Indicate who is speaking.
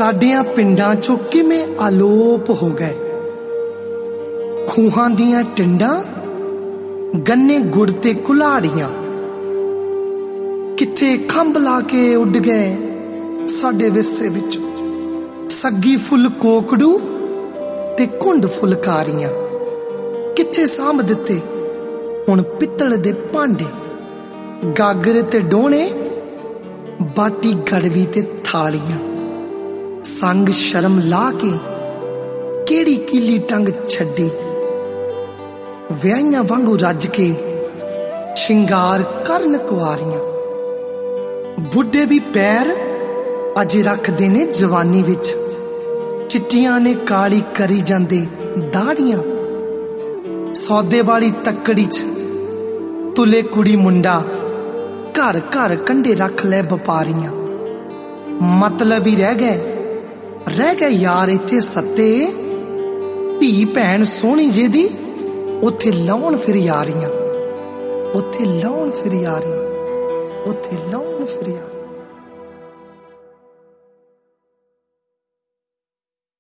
Speaker 1: ਸਾਡਿਆਂ ਪਿੰਡਾਂ ਚੋਂ ਕਿਵੇਂ ਆਲੋਪ ਹੋ ਗਏ। ਖੂਹਾਂ ਦੀਆਂ ਟਿੰਡਾਂ, ਗੰਨੇ ਗੁੜ ਤੇ ਕੁਲਾੜੀਆਂ, ਕਿੱਥੇ ਖੰਭ ਲਾ ਕੇ ਉੱਡ ਗਏ ਸਾਡੇ ਵਿਰਸੇ ਵਿੱਚ। ਸੱਗੀ ਫੁੱਲ ਕੋਕੜੂ ਤੇ ਘੁੰਡ ਫੁਲਕਾਰੀਆਂ, ਕਿੱਥੇ ਸਾਂਭ ਦਿੱਤੇ ਹੁਣ ਪਿੱਤਲ ਦੇ ਭਾਂਡੇ। ਗਾਗਰ ਤੇ ਡੋਣੇ, ਬਾਟੀ ਗੜਵੀ ਤੇ ਥਾਲੀਆਂ, ਸੰਗ ਸ਼ਰਮ ਲਾ ਕੇ ਕਿਹੜੀ ਕੀਲੀ ਟੰਗ ਛੱਡੀ। ਵਿਆਹੀਆਂ ਵਾਂਗੂ ਰੱਜ ਕੇ ਸ਼ਿੰਗਾਰ ਕਰਨ ਕੁਆਰੀਆਂ। ਬੁੱਢੇ ਵੀ ਪੈਰ ਅਜੇ ਰੱਖਦੇ ਨੇ ਜਵਾਨੀ ਵਿੱਚ, ਚਿੱਟੀਆਂ ਨੇ ਕਾਲੀ ਕਰੀ ਜਾਂਦੇ ਦਾੜੀਆਂ। ਸੌਦੇ ਵਾਲੀ ਤੱਕੜੀ 'ਚ ਤੁਲੇ ਕੁੜੀ ਮੁੰਡਾ, ਘਰ ਘਰ ਕੰਢੇ ਰੱਖ ਲੈ ਵਪਾਰੀਆਂ। ਮਤਲਬ ਹੀ ਰਹਿ ਗਏ ਯਾਰ ਇੱਥੇ ਸੱਤੇ। ਧੀ ਭੈਣ ਸੋਹਣੀ ਜਿਹਦੀ ਉੱਥੇ ਲਾਉਣ ਫਿਰ ਯਾਰੀਆਂ, ਉੱਥੇ ਲਾਉਣ ਫਿਰ ਯਾਰੀਆਂ, ਉੱਥੇ ਲਾਉਣ ਫਿਰ ਯਾਰੀਆਂ।